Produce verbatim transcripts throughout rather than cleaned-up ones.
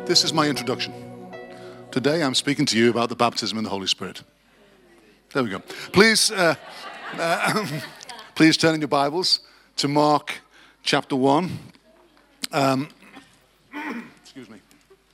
This is my introduction. Today I'm speaking to you about the baptism in the Holy Spirit. There we go. Please, uh, uh, please turn in your Bibles to Mark chapter one. Um, excuse me.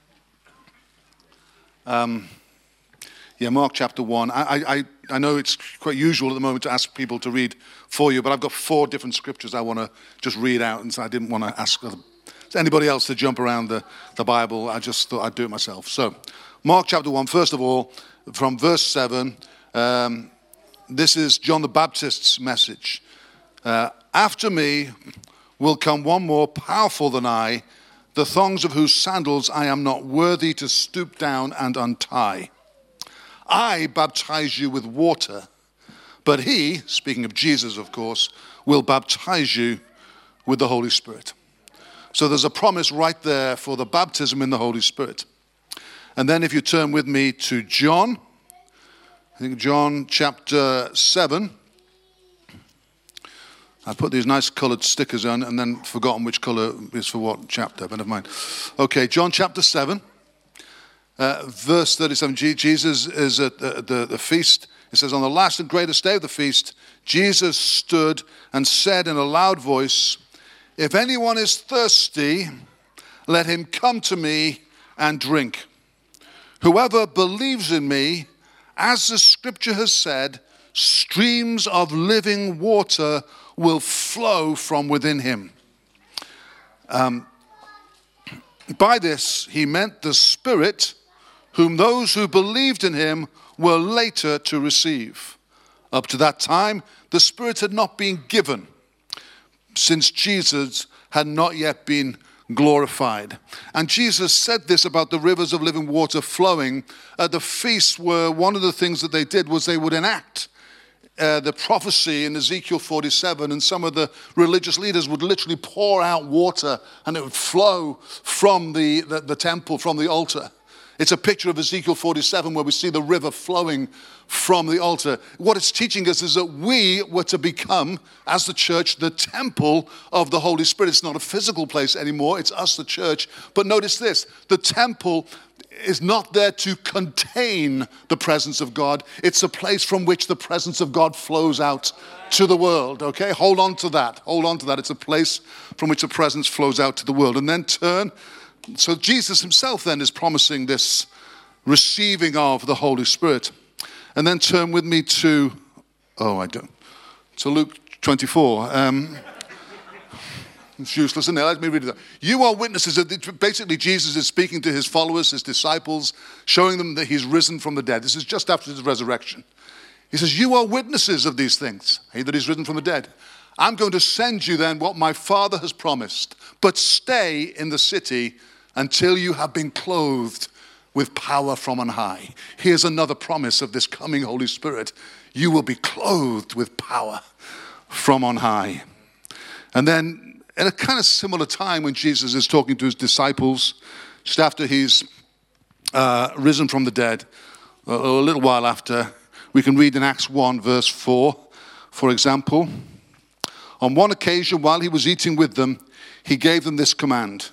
Um, yeah, Mark chapter one. I, I, I know it's quite usual at the moment to ask people to read for you, but I've got four different scriptures I want to just read out, and so I didn't want to ask other anybody else to jump around the, the Bible. I just thought I'd do it myself. So, Mark chapter one, first of all, from verse seven, um, this is John the Baptist's message. Uh, After me will come one more powerful than I, the thongs of whose sandals I am not worthy to stoop down and untie. I baptize you with water, but he, speaking of Jesus, of course, will baptize you with the Holy Spirit. So there's a promise right there for the baptism in the Holy Spirit. And then if you turn with me to John, I think John chapter seven. I put these nice colored stickers on and then forgotten which color is for what chapter, but never mind. Okay, John chapter seven, uh, verse thirty-seven. Jesus is at the, the, the feast. It says, on the last and greatest day of the feast, Jesus stood and said in a loud voice, if anyone is thirsty, let him come to me and drink. Whoever believes in me, as the scripture has said, streams of living water will flow from within him. Um, by this, he meant the Spirit, whom those who believed in him were later to receive. Up to that time, the Spirit had not been given, since Jesus had not yet been glorified. And Jesus said this about the rivers of living water flowing at the feast, where one of the things that they did was they would enact uh, the prophecy in Ezekiel forty-seven, and some of the religious leaders would literally pour out water and it would flow from the, the, the temple, from the altar. It's a picture of Ezekiel forty-seven where we see the river flowing from the altar. What it's teaching us is that we were to become, as the church, the temple of the Holy Spirit. It's not a physical place anymore. It's us, the church. But notice this, the temple is not there to contain the presence of God. It's a place from which the presence of God flows out to the world, okay? Hold on to that. Hold on to that. It's a place from which the presence flows out to the world. And then turn. So Jesus himself then is promising this receiving of the Holy Spirit. And then turn with me to, oh, I don't, to Luke twenty-four. Um, it's useless, isn't it? Let me read it. You are witnesses of, basically Jesus is speaking to his followers, his disciples, showing them that he's risen from the dead. This is just after his resurrection. He says, you are witnesses of these things, he that he's risen from the dead. I'm going to send you then what my Father has promised, but stay in the city until you have been clothed with power from on high. Here's another promise of this coming Holy Spirit. You will be clothed with power from on high. And then at a kind of similar time when Jesus is talking to his disciples, just after he's uh, risen from the dead, a, a little while after, we can read in Acts one verse four, for example. On one occasion, while he was eating with them, he gave them this command.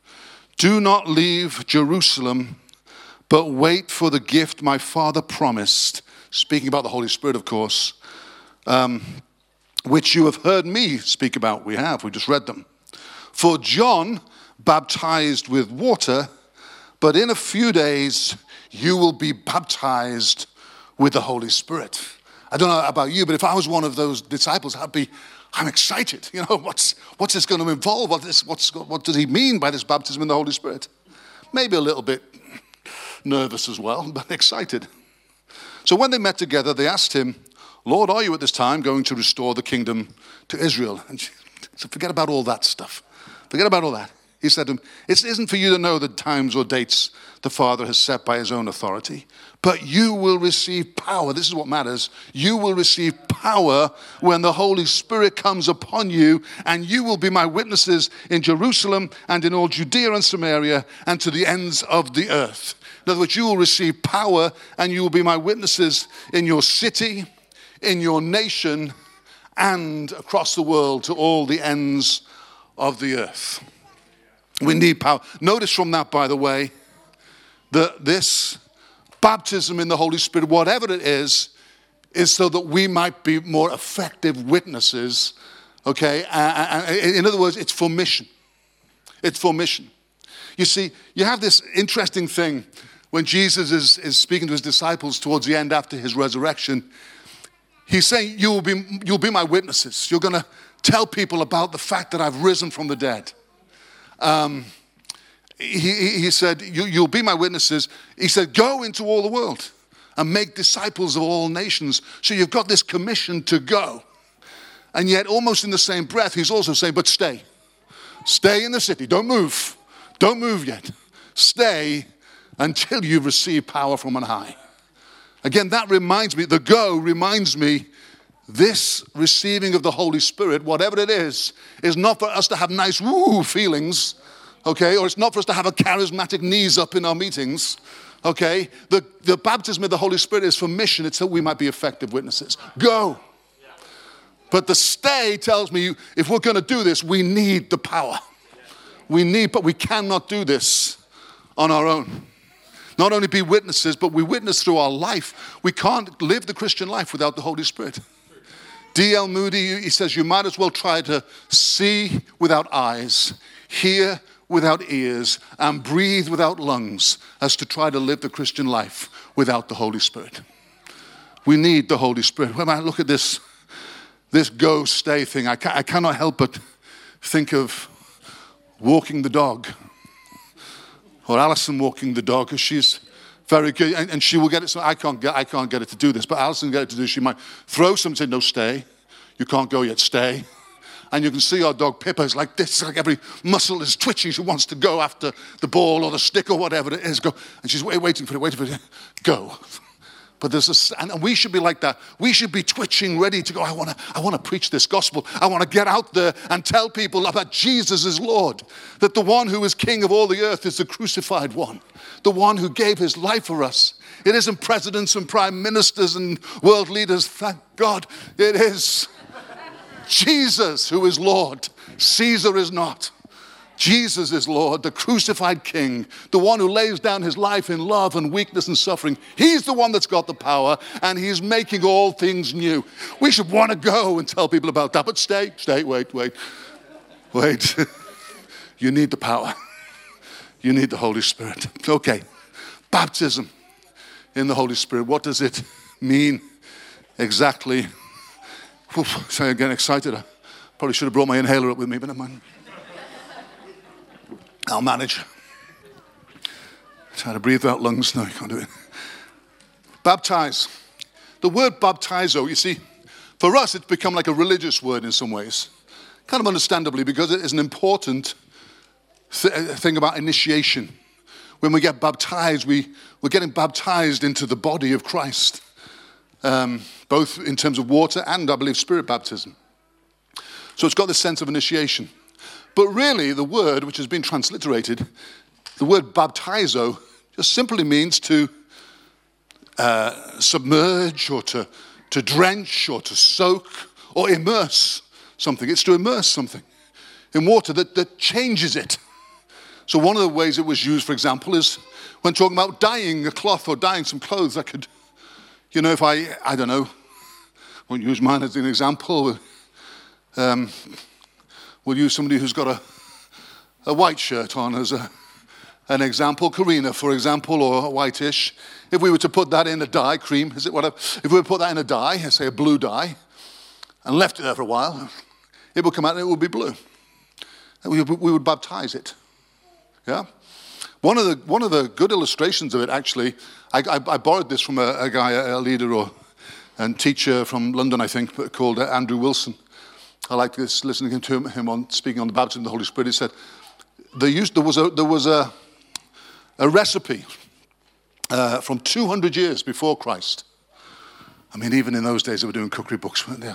Do not leave Jerusalem, but wait for the gift my Father promised, speaking about the Holy Spirit, of course, um, which you have heard me speak about. We have, we just read them. For John baptized with water, but in a few days you will be baptized with the Holy Spirit. I don't know about you, but if I was one of those disciples, I'd be, I'm excited. You know, what's what's this going to involve? What, is, what's, what does he mean by this baptism in the Holy Spirit? Maybe a little bit nervous as well, but excited. So when they met together, they asked him, Lord, are you at this time going to restore the kingdom to Israel? And so forget about all that stuff. Forget about all that. He said to him, it isn't for you to know the times or dates the Father has set by his own authority, but you will receive power. This is what matters. You will receive power when the Holy Spirit comes upon you, and you will be my witnesses in Jerusalem and in all Judea and Samaria and to the ends of the earth. In other words, you will receive power and you will be my witnesses in your city, in your nation, and across the world to all the ends of the earth. We need power. Notice from that, by the way, that this baptism in the Holy Spirit, whatever it is, is so that we might be more effective witnesses, okay? Uh, in other words, it's for mission. It's for mission. You see, you have this interesting thing when Jesus is, is speaking to his disciples towards the end after his resurrection. He's saying, you will be, you'll be my witnesses. You're going to tell people about the fact that I've risen from the dead. Um, he, he said, you, you'll be my witnesses. He said, go into all the world and make disciples of all nations. So you've got this commission to go. And yet, almost in the same breath, he's also saying, but stay. Stay in the city. Don't move. Don't move yet. Stay until you receive power from on high. Again, that reminds me, the go reminds me, this receiving of the Holy Spirit, whatever it is, is not for us to have nice woo feelings, okay? Or it's not for us to have a charismatic knees up in our meetings, okay? The, the baptism of the Holy Spirit is for mission. It's so we might be effective witnesses. Go. But the stay tells me, if we're going to do this, we need the power. We need, but we cannot do this on our own. Not only be witnesses, but we witness through our life. We can't live the Christian life without the Holy Spirit. D L Moody, he says, you might as well try to see without eyes, hear without ears, and breathe without lungs, as to try to live the Christian life without the Holy Spirit. We need the Holy Spirit. When I look at this, this go, stay thing, I, ca- I cannot help but think of walking the dog. Or Alison walking the dog, because she's very good, and, and she will get it. So I can't get, I can't get it to do this, but Alison will get it to do. She might throw something and say, "No, stay. You can't go yet. Stay." And you can see our dog Pippa is like this, like every muscle is twitching. She wants to go after the ball or the stick or whatever it is. Go, and she's waiting for it, waiting for it. Go. But there's a, and we should be like that. We should be twitching, ready to go. I want to, I want to preach this gospel. I want to get out there and tell people about Jesus is Lord. That the one who is King of all the earth is the crucified one. The one who gave his life for us. It isn't presidents and prime ministers and world leaders. Thank God. It is Jesus who is Lord. Caesar is not. Jesus is Lord, the crucified King, the one who lays down his life in love and weakness and suffering. He's the one that's got the power, and he's making all things new. We should want to go and tell people about that, but stay, stay, wait, wait, wait. You need the power. You need the Holy Spirit. Okay, baptism in the Holy Spirit. What does it mean exactly? Oof, sorry, I'm getting excited. I probably should have brought my inhaler up with me, but never mind. I'll manage. Try to breathe out lungs. No, you can't do it. Baptize. The word baptizo, you see, for us it's become like a religious word in some ways. Kind of understandably, because it is an important th- thing about initiation. When we get baptized, we, we're getting baptized into the body of Christ. Um, both in terms of water and, I believe, spirit baptism. So it's got this sense of initiation. But really, the word, which has been transliterated, the word baptizo, just simply means to uh, submerge or to, to drench or to soak or immerse something. It's to immerse something in water that, that changes it. So one of the ways it was used, for example, is when talking about dyeing a cloth or dyeing some clothes. I could, you know, if I, I don't know, I won't use mine as an example. Um, We'll use somebody who's got a, a white shirt on as a, an example. Karina, for example, or whitish. If we were to put that in a dye, cream, is it whatever? If we were to put that in a dye, say a blue dye, and left it there for a while, it would come out and it would be blue. And we, we would baptize it. Yeah? One of the one of the good illustrations of it, actually, I, I, I borrowed this from a, a guy, a leader or and teacher from London, I think, called Andrew Wilson. I like this, listening to him, him on speaking on the baptism of the Holy Spirit. He said there, used, there was a there was a, a recipe uh, from two hundred years before Christ. I mean, even in those days, they were doing cookery books, weren't they?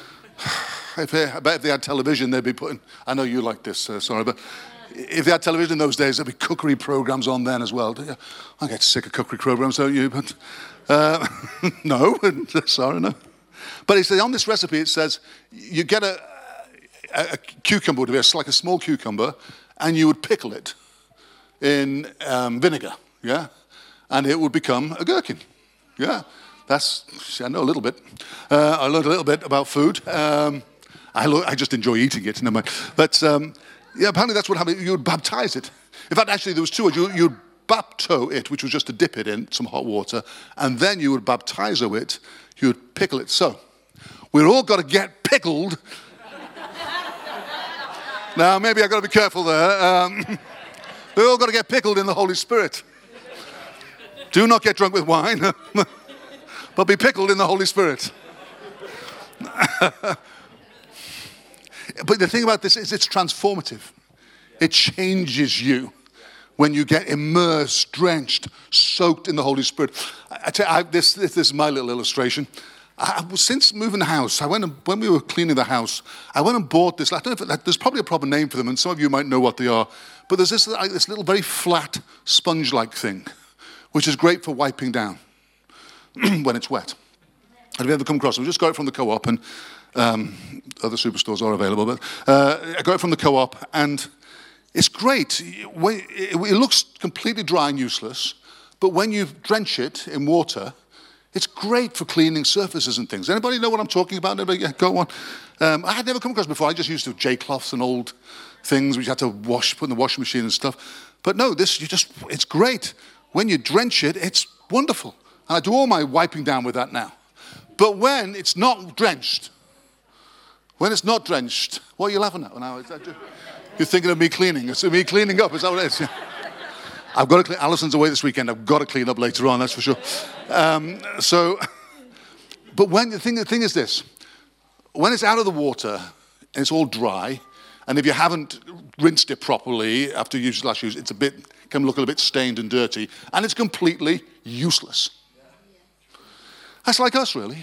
If they, I bet if they had television, they'd be putting. I know you like this, uh, sorry, but if they had television in those days, there'd be cookery programs on then as well. I get sick of cookery programs, don't you? But uh, no, sorry, no. But he said on this recipe, it says you get a, a, a cucumber, would be like a small cucumber, and you would pickle it in um, vinegar, yeah? and it would become a gherkin. Yeah, that's, see, I know a little bit. Uh, I learned a little bit about food. Um, I, lo- I just enjoy eating it, never mind. But um, yeah, apparently that's what happened. You would baptize it. In fact, actually, there was two. You you'd bapto it, which was just to dip it in some hot water, and then you would baptizo it. You would pickle it. So we're all got to get pickled. Now, maybe I've got to be careful there. Um, we're all got to get pickled in the Holy Spirit. Do not get drunk with wine, but be pickled in the Holy Spirit. But the thing about this is it's transformative. It changes you when you get immersed, drenched, soaked in the Holy Spirit. I, I tell you, I, this, this, this is my little illustration. I, I, since moving the house, I went and, when we were cleaning the house, I went and bought this. I don't know if, there's probably a proper name for them, and some of you might know what they are. But there's this, this little very flat sponge-like thing, which is great for wiping down when it's wet. Have you ever come across it? We just got it from the co-op, and um, other superstores are available. But uh, I got it from the co-op, and it's great. It looks completely dry and useless, but when you drench it in water, it's great for cleaning surfaces and things. Anybody know what I'm talking about? Anybody? Yeah, go on. Um, I had never come across it before. I just used to J-cloths and old things which you had to wash, put in the washing machine and stuff. But no, this, you just, it's great. When you drench it, it's wonderful. And I do all my wiping down with that now. But when it's not drenched, when it's not drenched, what are you laughing at now? Is that just, you're thinking of me cleaning. It's me cleaning up. Is that what it is? Yeah. I've got to clean. Alison's away this weekend. I've got to clean up later on, that's for sure. Um, so, but when the thing, the thing is this. When it's out of the water and it's all dry, and if you haven't rinsed it properly after you use last use, it's a bit, can look a little bit stained and dirty, and it's completely useless. That's like us, really.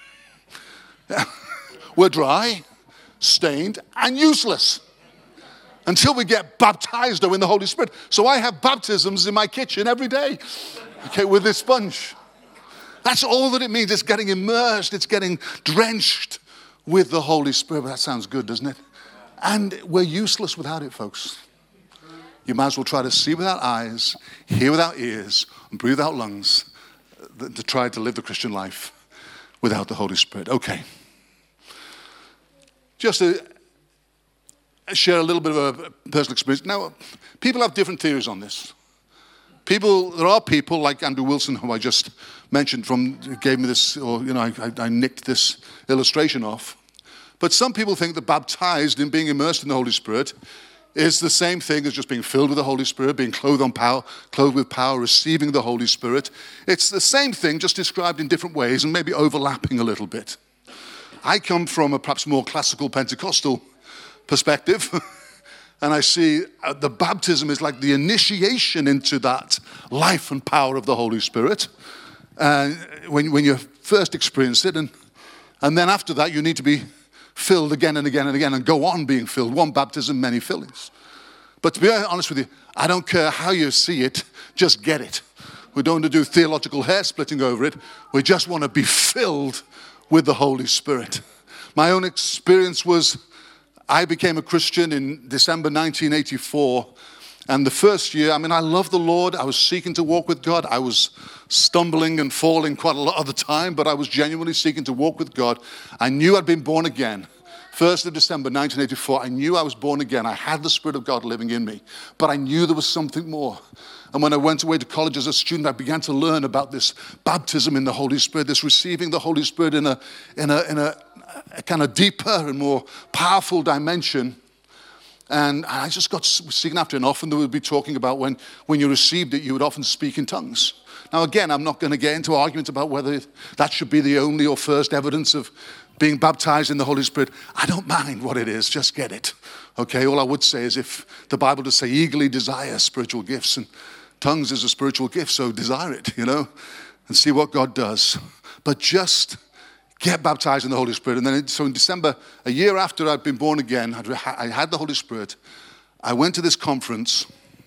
We're dry, stained, and useless until we get baptized in the Holy Spirit. So I have baptisms in my kitchen every day, okay, with this sponge. That's all that it means. It's getting immersed. It's getting drenched with the Holy Spirit. That sounds good, doesn't it? And we're useless without it, folks. You might as well try to see without eyes, hear without ears, and breathe without lungs than to try to live the Christian life without the Holy Spirit. Okay. Just to share a little bit of a personal experience. Now, people have different theories on this. People, there are people like Andrew Wilson, who I just mentioned, from who gave me this, or you know, I, I nicked this illustration off. But some people think that baptized in being immersed in the Holy Spirit is the same thing as just being filled with the Holy Spirit, being clothed on power, clothed with power, receiving the Holy Spirit. It's the same thing, just described in different ways and maybe overlapping a little bit. I come from a perhaps more classical Pentecostal perspective, and I see uh, the baptism is like the initiation into that life and power of the Holy Spirit. Uh, when, when you first experience it, and, and then after that you need to be filled again and again and again and go on being filled. One baptism, many fillings. But to be honest with you, I don't care how you see it, just get it. We don't want to do theological hair splitting over it. We just want to be filled with the Holy Spirit. My own experience was I became a Christian in December nineteen eighty-four. And the first year, I mean, I loved the Lord. I was seeking to walk with God. I was stumbling and falling quite a lot of the time, but I was genuinely seeking to walk with God. I knew I'd been born again. first of December nineteen eighty-four, I knew I was born again. I had the Spirit of God living in me, but I knew there was something more. And when I went away to college as a student, I began to learn about this baptism in the Holy Spirit, this receiving the Holy Spirit in a, in a, in a, a kind of deeper and more powerful dimension. And I just got seeking after it. And often they would be talking about when, when you received it, you would often speak in tongues. Now, again, I'm not going to get into arguments about whether that should be the only or first evidence of being baptized in the Holy Spirit. I don't mind what it is. Just get it. Okay, all I would say is if the Bible does say eagerly desire spiritual gifts, and tongues is a spiritual gift, so desire it, you know, and see what God does. But just get baptized in the Holy Spirit. And then, so in December, a year after I'd been born again, I had the Holy Spirit. I went to this conference,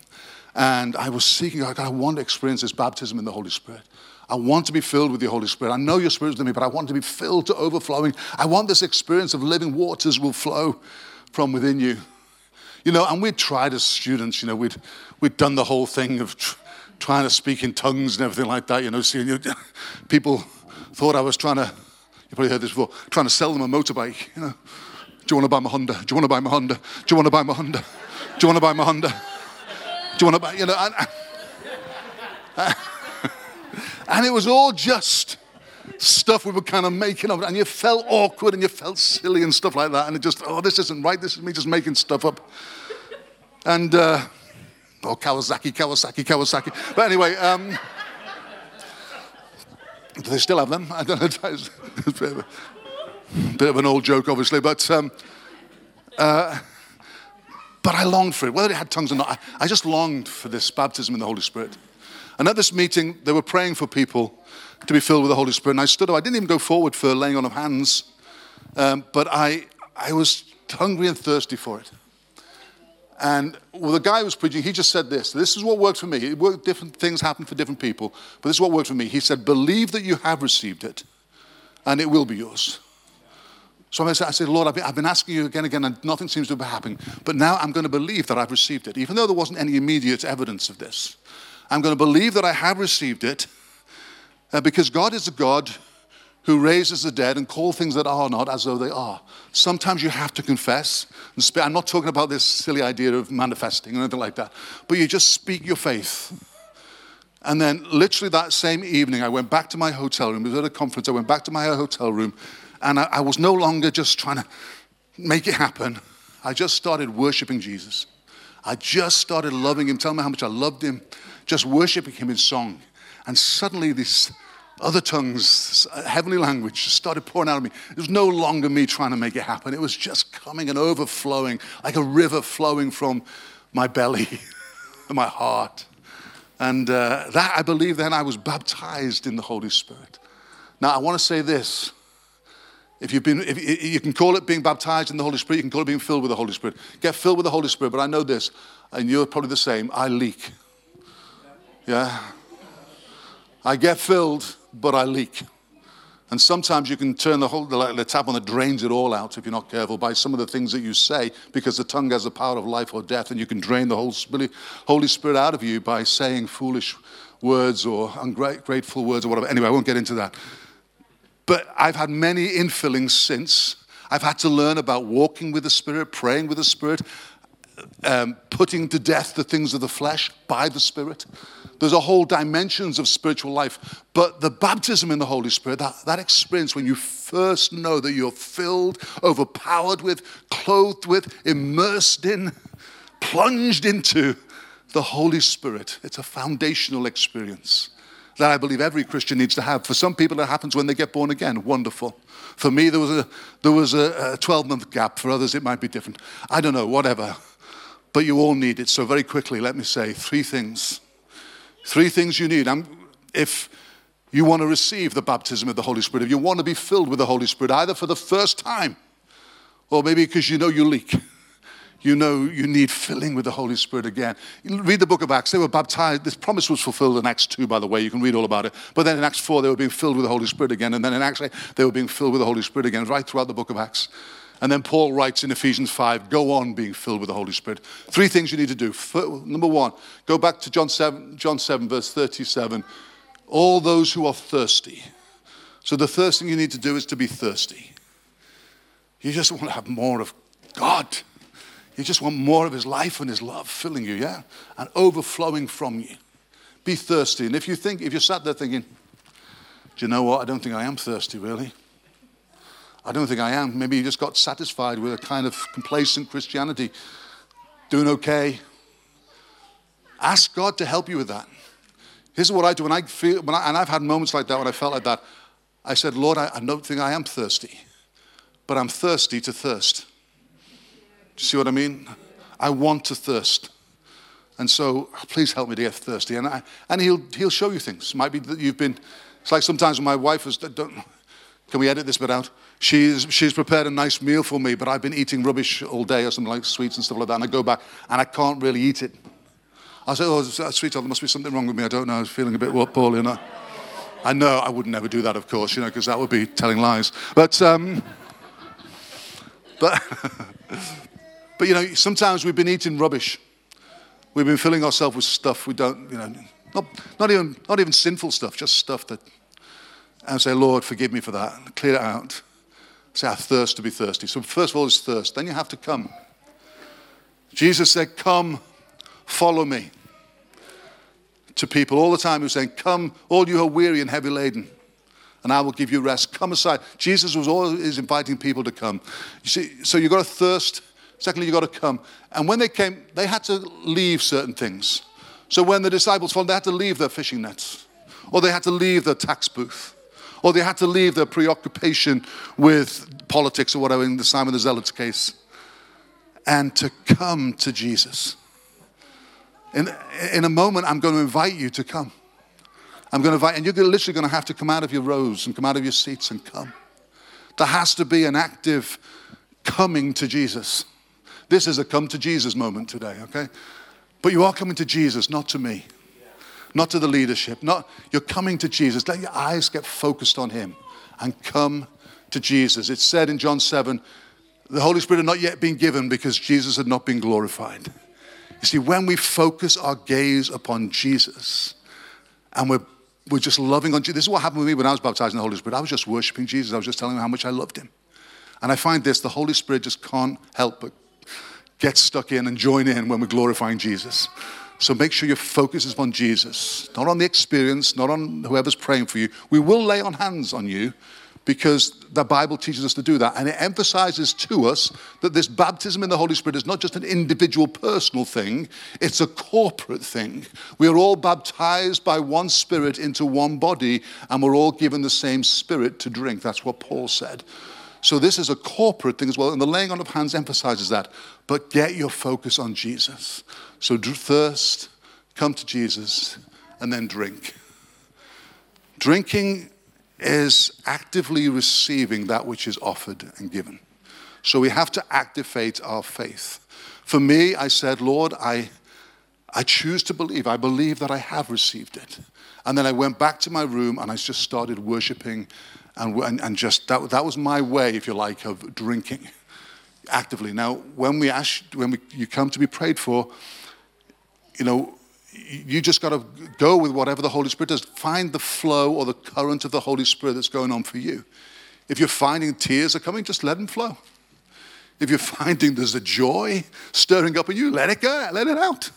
and I was seeking, like, I want to experience this baptism in the Holy Spirit. I want to be filled with the Holy Spirit. I know your Spirit's in me, but I want to be filled to overflowing. I want this experience of living waters will flow from within you. You know, and we'd tried as students, you know, we'd we'd done the whole thing of trying to speak in tongues and everything like that. You know, seeing you, people thought I was trying to. You probably heard this before. Trying to sell them a motorbike. You know, do you want to buy my Honda? Do you want to buy my Honda? Do you want to buy my Honda? Do you want to buy my Honda? Do you want to buy? You know, and, and, and it was all just stuff we were kind of making up, and you felt awkward and you felt silly and stuff like that, and it just, oh, this isn't right. This is me just making stuff up. And uh, oh, Kawasaki, Kawasaki, Kawasaki. But anyway. Um, Do they still have them? I don't know. It's a bit of, a, bit of an old joke, obviously, but um, uh, but I longed for it. Whether it had tongues or not, I, I just longed for this baptism in the Holy Spirit. And at this meeting, they were praying for people to be filled with the Holy Spirit. And I stood up. I didn't even go forward for laying on of hands, um, but I I was hungry and thirsty for it. And well, the guy who was preaching, he just said this. This is what worked for me. It worked, different things happen for different people. But this is what worked for me. He said, believe that you have received it, and it will be yours. So I said, I said Lord, I've been, I've been asking you again and again, and nothing seems to be happening. But now I'm going to believe that I've received it. Even though there wasn't any immediate evidence of this. I'm going to believe that I have received it, uh, because God is a God who raises the dead and call things that are not as though they are. Sometimes you have to confess. And speak. I'm not talking about this silly idea of manifesting or anything like that. But you just speak your faith. And then literally that same evening, I went back to my hotel room. It was at a conference. I went back to my hotel room. And I, I was no longer just trying to make it happen. I just started worshiping Jesus. I just started loving him, telling me how much I loved him, just worshiping him in song. And suddenly this other tongues, heavenly language just started pouring out of me. It was no longer me trying to make it happen. It was just coming and overflowing, like a river flowing from my belly and my heart. And uh, that, I believe, then I was baptized in the Holy Spirit. Now, I want to say this. If you've been, if you can call it being baptized in the Holy Spirit, you can call it being filled with the Holy Spirit. Get filled with the Holy Spirit, but I know this, and you're probably the same. I leak. Yeah? I get filled, but I leak. And sometimes you can turn the whole the, the tap on that drains it all out if you're not careful by some of the things that you say, because the tongue has the power of life or death, and you can drain the whole Holy Spirit out of you by saying foolish words or ungrateful words or whatever. Anyway, I won't get into that. But I've had many infillings since. I've had to learn about walking with the Spirit, praying with the Spirit, um, putting to death the things of the flesh by the Spirit. There's a whole dimensions of spiritual life. But the baptism in the Holy Spirit, that, that experience when you first know that you're filled, overpowered with, clothed with, immersed in, plunged into the Holy Spirit. It's a foundational experience that I believe every Christian needs to have. For some people, it happens when they get born again. Wonderful. For me, there was a there was a twelve-month gap. For others, it might be different. I don't know, whatever. But you all need it. So very quickly, let me say three things. Three things you need. I'm, if you want to receive the baptism of the Holy Spirit, if you want to be filled with the Holy Spirit, either for the first time, or maybe because you know you leak. You know you need filling with the Holy Spirit again. Read the book of Acts. They were baptized. This promise was fulfilled in Acts two, by the way. You can read all about it. But then in Acts four, they were being filled with the Holy Spirit again. And then in Acts eight, they were being filled with the Holy Spirit again, right throughout the book of Acts. And then Paul writes in Ephesians five, go on being filled with the Holy Spirit. Three things you need to do. Number one, go back to John seven, John seven, verse thirty-seven. All those who are thirsty. So the first thing you need to do is to be thirsty. You just want to have more of God. You just want more of his life and his love filling you, yeah? And overflowing from you. Be thirsty. And if you think, if you're sat there thinking, do you know what? I don't think I am thirsty, really. I don't think I am. Maybe you just got satisfied with a kind of complacent Christianity. Doing okay. Ask God to help you with that. Here's what I do when I feel, when I, and I've had moments like that when I felt like that. I said, Lord, I, I don't think I am thirsty. But I'm thirsty to thirst. Do you see what I mean? I want to thirst. And so, please help me to get thirsty. And I, and he'll he'll show you things. It might be that you've been, it's like sometimes when my wife was, don't, can we edit this bit out? She's, she's prepared a nice meal for me, but I've been eating rubbish all day or something like sweets and stuff like that. And I go back and I can't really eat it. I say, oh, sweetheart, there must be something wrong with me. I don't know. I was feeling a bit poorly. You know? I know I would never do that, of course, you know, because that would be telling lies. But, um, but, But, you know, sometimes we've been eating rubbish. We've been filling ourselves with stuff we don't, you know, Not, not even not even sinful stuff, just stuff that, and say, Lord, forgive me for that. Clear it out. Say, I thirst to be thirsty. So first of all is thirst. Then you have to come. Jesus said, come, follow me. To people all the time who were saying, come, all you who are weary and heavy laden, and I will give you rest. Come aside. Jesus was always inviting people to come. You see, so you've got to thirst. Secondly, you've got to come. And when they came, they had to leave certain things. So when the disciples followed, they had to leave their fishing nets. Or they had to leave their tax booth. Or they had to leave their preoccupation with politics or whatever in the Simon the Zealot's case. And to come to Jesus. In, in a moment, I'm going to invite you to come. I'm going to invite, and you're literally going to have to come out of your rows and come out of your seats and come. There has to be an active coming to Jesus. This is a come to Jesus moment today, okay? But you are coming to Jesus, not to me. Not to the leadership. Not, you're coming to Jesus. Let your eyes get focused on him and come to Jesus. It's said in John seven, the Holy Spirit had not yet been given because Jesus had not been glorified. You see, when we focus our gaze upon Jesus and we're, we're just loving on Jesus. This is what happened with me when I was baptized in the Holy Spirit. I was just worshiping Jesus. I was just telling him how much I loved him. And I find this, the Holy Spirit just can't help but get stuck in and join in when we're glorifying Jesus. So make sure your focus is upon Jesus, not on the experience, not on whoever's praying for you. We will lay on hands on you because the Bible teaches us to do that. And it emphasizes to us that this baptism in the Holy Spirit is not just an individual personal thing, it's a corporate thing. We are all baptized by one Spirit into one body, and we're all given the same Spirit to drink. That's what Paul said. So this is a corporate thing as well, and the laying on of hands emphasizes that. But get your focus on Jesus. So thirst, come to Jesus, and then drink. Drinking is actively receiving that which is offered and given. So we have to activate our faith. For me, I said, Lord, I, I choose to believe. I believe that I have received it. And then I went back to my room and I just started worshiping and, and, and just, that, that was my way, if you like, of drinking actively. Now, when we ask, when we, you come to be prayed for, you know, you just got to go with whatever the Holy Spirit does. Find the flow or the current of the Holy Spirit that's going on for you. If you're finding tears are coming, just let them flow. If you're finding there's a joy stirring up in you, let it go, let it out.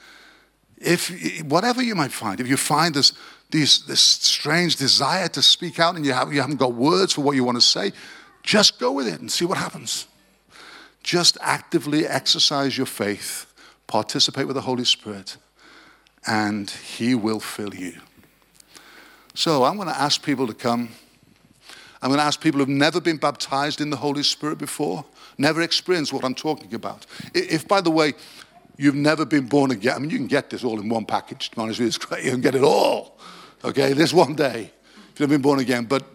If whatever you might find, if you find this, these, this strange desire to speak out and you, have, you haven't got words for what you want to say, just go with it and see what happens. Just actively exercise your faith, participate with the Holy Spirit, and he will fill you. So I'm going to ask people to come. I'm going to ask people who've never been baptized in the Holy Spirit before, never experienced what I'm talking about. If, by the way, you've never been born again, I mean, you can get this all in one package. To be honest with you, it's great. You can get it all, okay, this one day, if you've never been born again. But,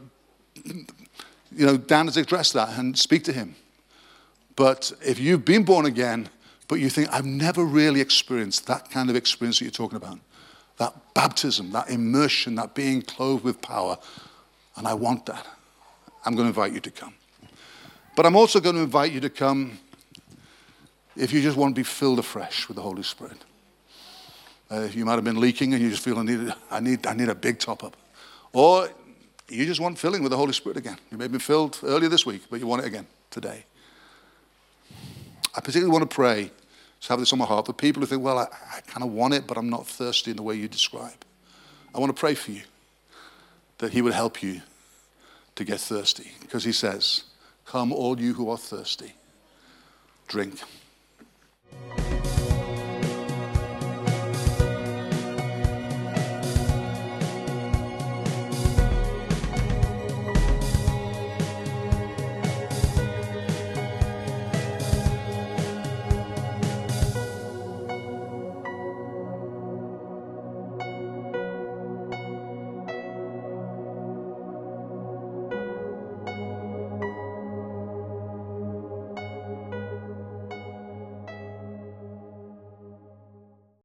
you know, Dan has addressed that and speak to him. But if you've been born again, but you think, I've never really experienced that kind of experience that you're talking about. That baptism, that immersion, that being clothed with power. And I want that. I'm going to invite you to come. But I'm also going to invite you to come if you just want to be filled afresh with the Holy Spirit. Uh, you might have been leaking and you just feel, I need, I need, I need a big top up. Or you just want filling with the Holy Spirit again. You may have been filled earlier this week, but you want it again today. I particularly want to pray, just have this on my heart, for people who think, well, I, I kind of want it, but I'm not thirsty in the way you describe. I want to pray for you, that he would help you to get thirsty. Because he says, come all you who are thirsty, drink.